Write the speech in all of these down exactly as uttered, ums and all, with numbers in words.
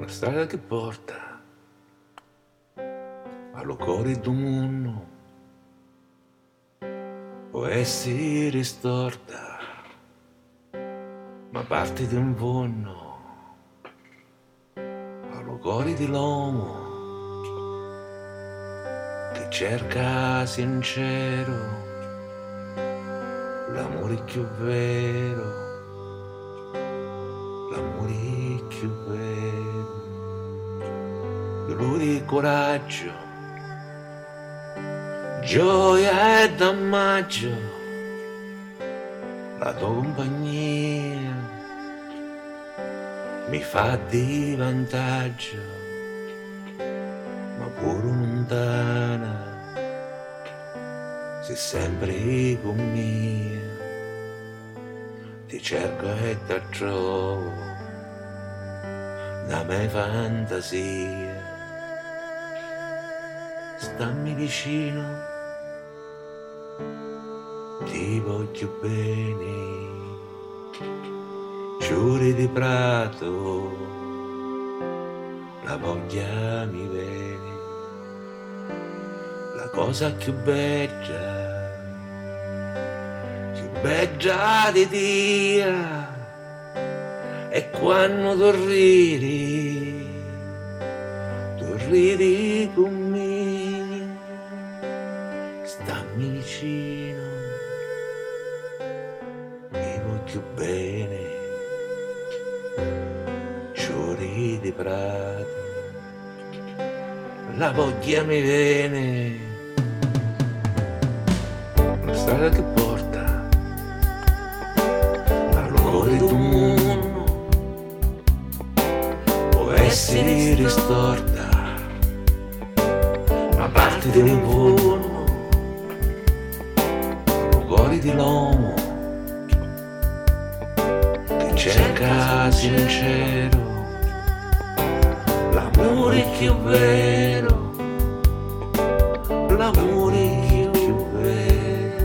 una strada che porta al cuore del mondo, può essere ristorta, ma parte di un buono al cuore dell'uomo che cerca sincero l'amore più vero, l'amore più vero, dolore e coraggio, gioia e damaggio, la tua compagnia mi fa di vantaggio, ma pure lontana sei sempre con me, ti cerco e ti trovo la mia fantasia, stammi vicino, ti voglio bene, giuri di prato, la voglia mi viene, la cosa più bella, più bella di Dio, è quando tu ridi, tu ridi con me, stammi vicino, ti voglio bene, giuri di prato, la voglia mi viene, una strada che porta al cuore del mondo, può essere ristorta, ma parte di un buono al cuore dell'uomo che cerca sincero l'amore più vero, l'amore più vero.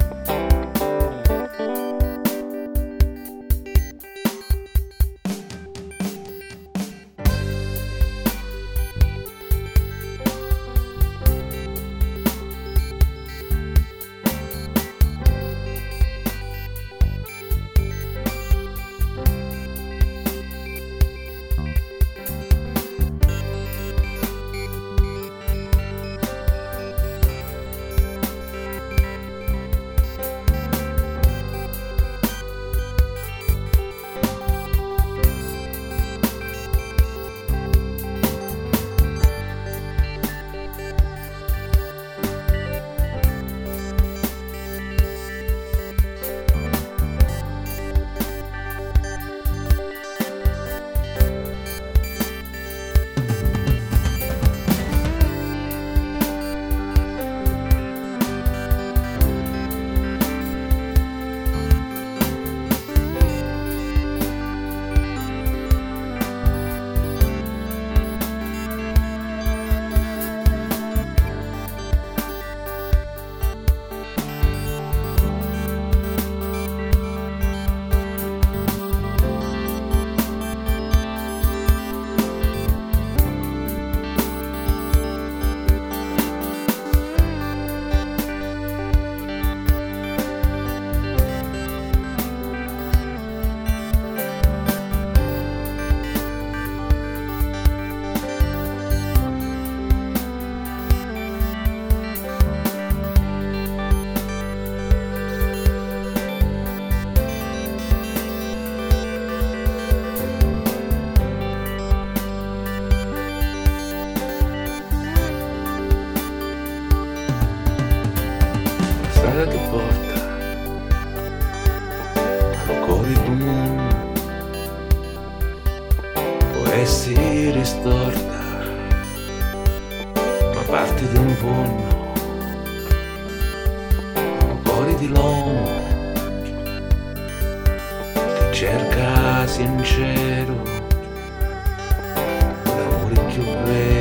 Strada che porta al cuore del mondo, può essere ristorta, ma parte di un buono al cuore dell'uomo che cerca sincero l'amore più vero.